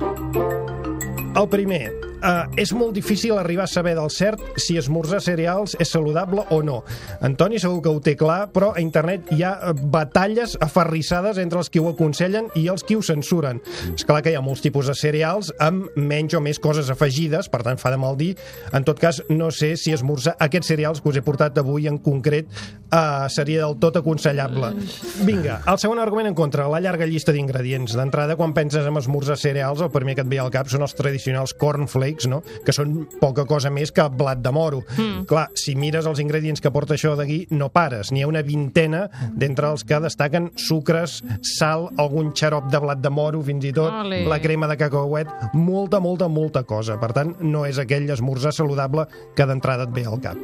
El primer, és molt difícil arribar a saber del cert si esmorzar cereals és saludable o no. Antoni segur que ho té clar, però a internet hi ha batalles aferrissades entre els qui ho aconsellen i els qui ho censuren. És clar que hi ha molts tipus de cereals amb menys o més coses afegides, per tant fa de mal dir. En tot cas, no sé si esmorzar aquests cereals que us he portat avui en concret seria del tot aconsellable. Vinga, el segon argument en contra, la llarga llista d'ingredients. D'entrada, quan penses en esmorzar cereals, el primer que et ve al cap són els tradicionals cornflakes, no? Que són poca cosa més que blat de moro. Clar, si mires els ingredients que porta això d'aquí, no pares. N'hi ha una vintena d'entre els que destaquen sucres, sal, algun xarop de blat de moro, fins i tot la crema de cacauet, molta cosa. Per tant, no és aquell esmorzar saludable que d'entrada et ve al cap.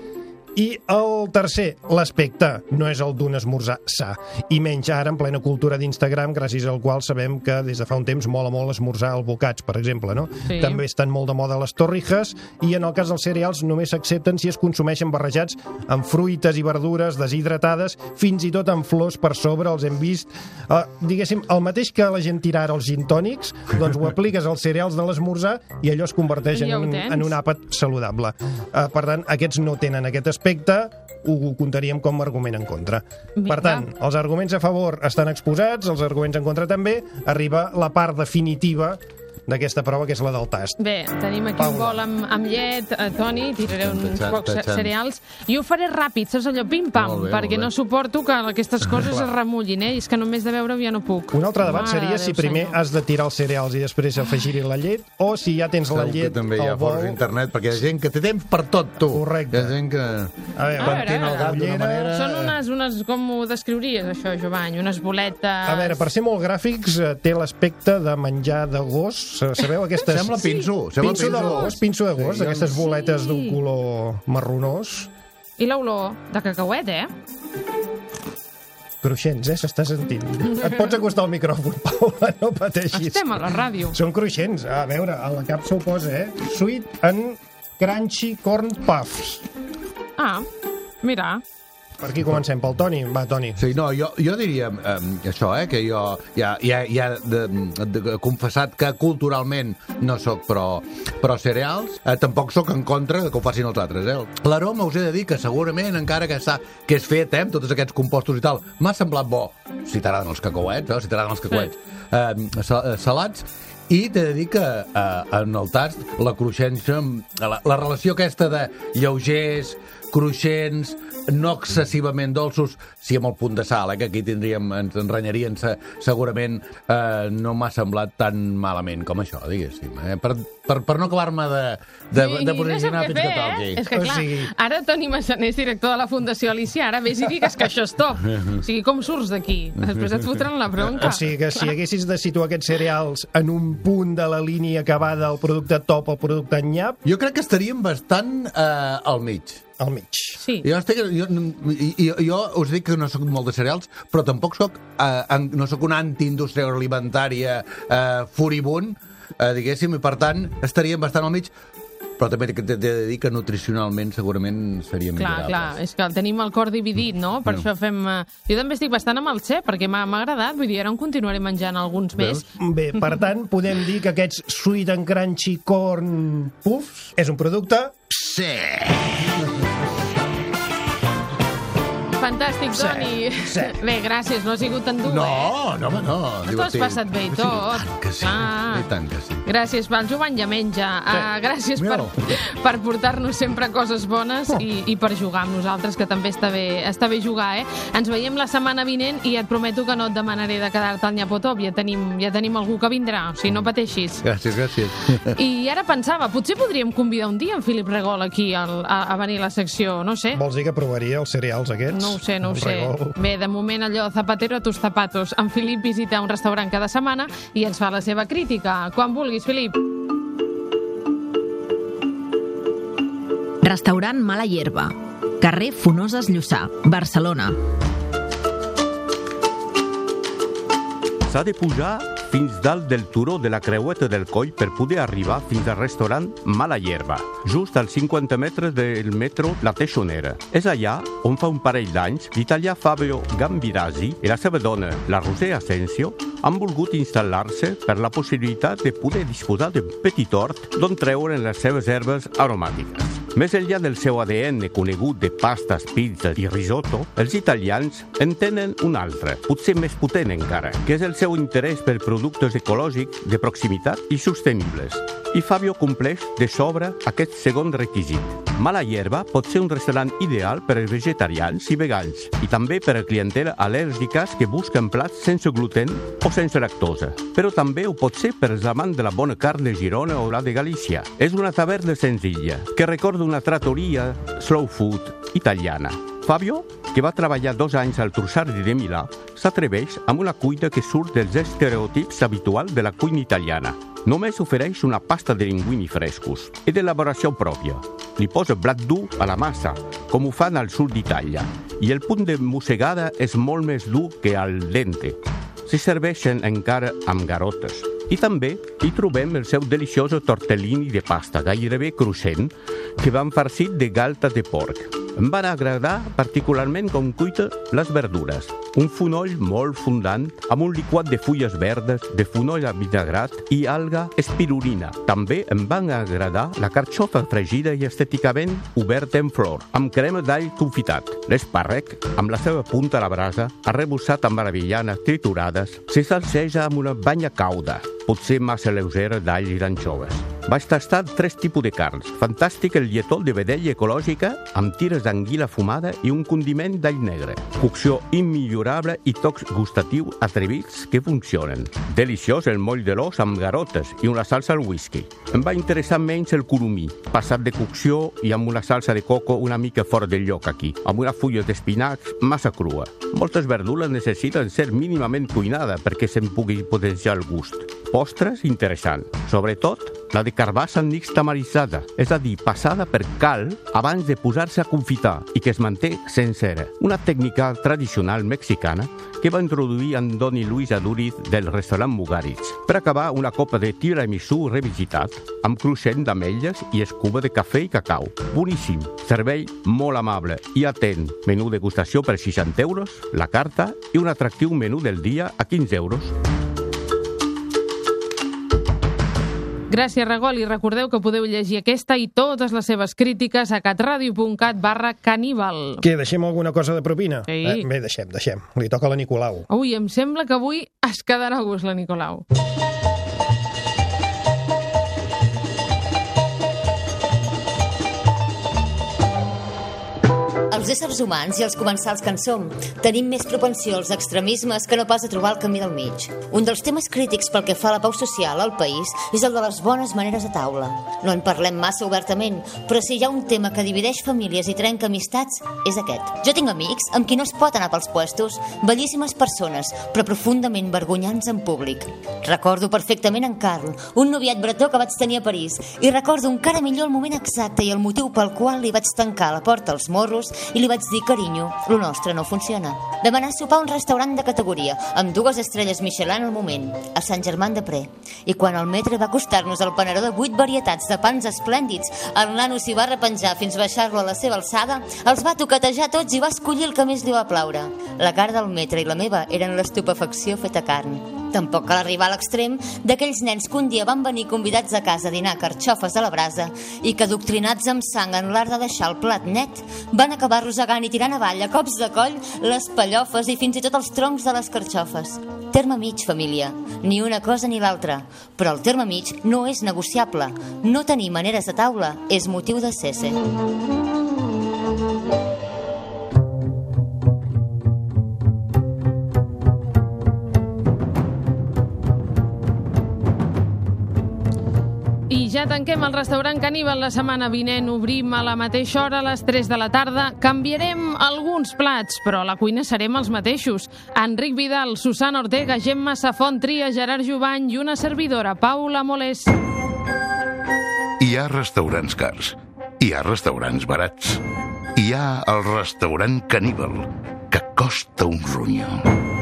I el tercer, l'aspecte, no és el d'un esmorzar sa, i menys ara en plena cultura d'Instagram, gràcies al qual sabem que des de fa un temps mola molt esmorzar albocats, per exemple, no? Sí. També estan molt de moda les torrijas, i en el cas dels cereals només s'accepten si es consumeixen barrejats amb fruites i verdures deshidratades, fins i tot amb flors per sobre, els hem vist. Diguéssim, el mateix que la gent tira ara els gin tònics, doncs ho apliques als cereals de l'esmorzar i allò es converteix en un àpat saludable. Per tant, aquests no tenen aquest aspecte, ho comptaríem com a argument en contra. Per tant, els arguments a favor estan exposats, els arguments en contra també. Arriba la part definitiva d'aquesta prova, que és la del tast. Bé, tenim aquí un bol amb llet, Toni, tiraré uns pocs cereals, i ho faré ràpid, saps allò, pim-pam, perquè no suporto que aquestes coses es remullin, és que només de veure-ho ja no puc. Un altre debat seria si primer has de tirar els cereals i després afegir-hi la llet, o si ja tens la llet també hi ha fora d'internet, perquè hi ha gent que té temps per tot, tu. Correcte. Hi ha gent que pentina el gat d'una manera... Són unes, com ho descriuries, això, Jovany? Unes boletes... A veure, per ser molt gràfics, té l'aspecte de menjar de gos. Sabeu aquestes... Sembla pinso. Pinso de gos, aquestes boletes d'un color marronós. I l'olor de cacauet, Cruixents, s'està sentint. Et pots acostar al micròfon, Paula, no pateixis. Estem a la ràdio. Són cruixents. A veure, a la capsa ho posa, Sweet and Crunchy Corn Puffs. Ah, mira. Per aquí comencem, pel Toni. Va, Toni. Sí, no, jo diria això, que jo ja he confessat que culturalment no sóc pro cereals, tampoc sóc en contra de que ho facin els altres. L'aroma us he de dir que segurament, encara que és fet, amb tots aquests compostos i tal, m'ha semblat bo, si t'agraden els cacauets, salats, i t'he de dir que en el tast la cruixència, la relació aquesta de lleugers, cruixents, no excessivament dolços, sí amb el punt de sal, que aquí ens enranyarien segurament, no m'ha semblat tan malament com això, diguéssim. Per no acabar-me de posicionar fins que toqui. És que clar, ara Toni Massaner és director de la Fundació Alicia, ara vés i digues que això és top. O sigui, com surts d'aquí? Després et fotran la bronca. O sigui que si haguessis de situar aquests cereals en un punt de la línia que va del producte top al producte nyap... Jo crec que estaríem bastant al mig. Al mig. Sí. Jo us dic que no soc molt de cereals, però tampoc soc una antiindústria alimentària furibund, diguéssim, i per tant estaríem bastant al mig, però també t'he de dir que nutricionalment segurament seria millorable. Clar, és que tenim el cor dividit, no? Per això fem... Jo també estic bastant amb el Che, perquè m'ha agradat, vull dir, ara en continuaré menjant alguns més. Bé, per tant, podem dir que aquests Sweet and Crunchy Corn Puffs és un producte... Sí! Fantàstic, Toni. Sí. Bé, gràcies, no ha sigut tan dur, No, home, no. T'ho has passat bé i tot. I tant que sí. Gràcies, el Jovany ja menja. Gràcies per portar-nos sempre coses bones i per jugar amb nosaltres, que també està bé jugar, Ens veiem la setmana vinent i et prometo que no et demanaré de quedar-te al Nyapotop. Ja tenim algú que vindrà, o sigui, no pateixis. Gràcies. I ara pensava, potser podríem convidar un dia en Felip Regol aquí a venir a la secció, no sé. Vols dir que provaria els cereals aquests? No ho sé. Bé, de moment allò, zapatero a tus zapatos. En Felip visita un restaurant cada setmana i ens fa la seva crítica. Quan vulguis, Felip. Restaurant Mala Hierba, carrer Fonoses Lluçà, Barcelona. S'ha de pujar fins dalt del turó de la Creueta del Coll per poder arribar fins al restaurant Mala Hierba, just als 50 metres del metro La Teixonera. És allà on fa un parell d'anys l'italià Fabio Gambirasi i la seva dona, la Roser Asensio, han volgut instal·lar-se per la possibilitat de poder disposar d'un petit hort d'on treuen les seves herbes aromàtiques. Més enllà del seu ADN conegut de pastes, pizzas i risotto, els italians en tenen un altre, potser més potent encara, que és el seu interès per productes ecològics de proximitat i sostenibles. I Fabio compleix de sobre aquest segon requisit. Mala Hierba pot ser un restaurant ideal per als vegetarians i vegans i també per a clientela al·lèrgiques que busquen plats sense gluten o sense lactosa. Però també ho pot ser per als amants de la bona carn de Girona o la de Galícia. És una taverna senzilla que recorda una trattoria slow food italiana. Fabio, que va treballar 2 anys al Trussardi de Milà, s'atreveix amb una cuina que surt dels estereotips habituals de la cuina italiana. Només ofereix una pasta de linguini frescos i d'elaboració pròpia. Li posa blat dur a la massa, com ho fan al sud d'Itàlia, i el punt de mossegada és molt més dur que al dente. Se serveixen encara amb garotes. I també hi trobem el seu deliciós tortellini de pasta gairebé cruixent que van farcit de galta de porc. Em van agradar particularment com cuita les verdures. Un fonoll molt fondant amb un liquat de fulles verdes, de fonoll vinagrat i alga espirulina. També em van agradar la carxofa fregida i estèticament oberta en flor, amb crema d'all confitat. L'espàrrec, amb la seva punta a la brasa, arrebossat amb avellanes triturades, se salseja amb una banya cauda, potser massa lleugera d'all i d'anxoves. Vaig tastar 3 tipus de carns. Fantàstic el lletó de vedella ecològica amb tires d'anguila fumada i un condiment d'all negre. Cocció immillorable i tocs gustatius atrevits que funcionen. Deliciós el moll de l'os amb garotes i una salsa al whisky. Em va interessar menys el curumí, passat de cocció i amb una salsa de coco una mica fora del lloc aquí, amb una fulla d'espinacs massa crua. Moltes verdures necessiten ser mínimament cuinades perquè se'n pugui potenciar el gust. Postres interessant, sobretot la de carbassa nixtamalitzada, és a dir, passada per cal abans de posar-se a confitar i que es manté sencera. Una tècnica tradicional mexicana que va introduir Andoni Luis Aduriz del restaurant Mugaritz. Per acabar, una copa de tiramisú revisitat amb cruixent d'ametlles i escuba de cafè i cacau. Boníssim, servei molt amable i atent. Menú degustació per 60 euros, la carta i un atractiu menú del dia a 15 euros. Gràcies, Regol, i recordeu que podeu llegir aquesta i totes les seves crítiques a catradio.cat/caníbal. Què, deixem alguna cosa de propina? Sí. Bé, deixem. Li toca a la Nicolau. Ui, em sembla que avui es quedarà a gust la Nicolau. Els éssers humans i els comensals que en som tenim més propensió als extremismes que no pas a trobar el camí del mig. Un dels temes crítics pel que fa a la pau social al país és el de les bones maneres a taula. No en parlem massa obertament, però si hi ha un tema que divideix famílies i trenca amistats, és aquest. Jo tinc amics amb qui no es pot anar pels puestos, bellíssimes persones, però profundament vergonyants en públic. Recordo perfectament en Carl, un noviat bretó que vaig tenir a París, i recordo encara millor el moment exacte i el motiu pel qual li vaig tancar la porta als morros i li vaig dir, carinyo, lo nostre no funciona. Vam anar a sopar a un restaurant de categoria, amb 2 estrelles Michelin al moment, a Sant-Germain-des-Prés. I quan el metre va acostar-nos el panaró de 8 varietats de pans esplèndids, el nano s'hi va repenjar fins baixar-lo a la seva alçada, els va toquetejar tots i va escollir el que més li va plaure. La cara del metre i la meva eren l'estupefacció feta carn. Tampoc cal arribar a l'extrem d'aquells nens que un dia van venir convidats a casa a dinar carxofes a la brasa i que, adoctrinats amb sang en l'art de deixar el plat net, van acabar rosegant i tirant avall a cops de coll les pallofes i fins i tot els troncs de les carxofes. Terme mig, família. Ni una cosa ni l'altra. Però el terme mig no és negociable. No tenir maneres de taula és motiu de cese. I ja tanquem el restaurant Caníbal la setmana vinent. Obrim a la mateixa hora, a les 3 de la tarda. Canviarem alguns plats, però a la cuina serem els mateixos. Enric Vidal, Susana Ortega, Gemma Safont Tria, Gerard Jovany i una servidora, Paula Molés. Hi ha restaurants cars. Hi ha restaurants barats. Hi ha el restaurant Caníbal, que costa un ronyó.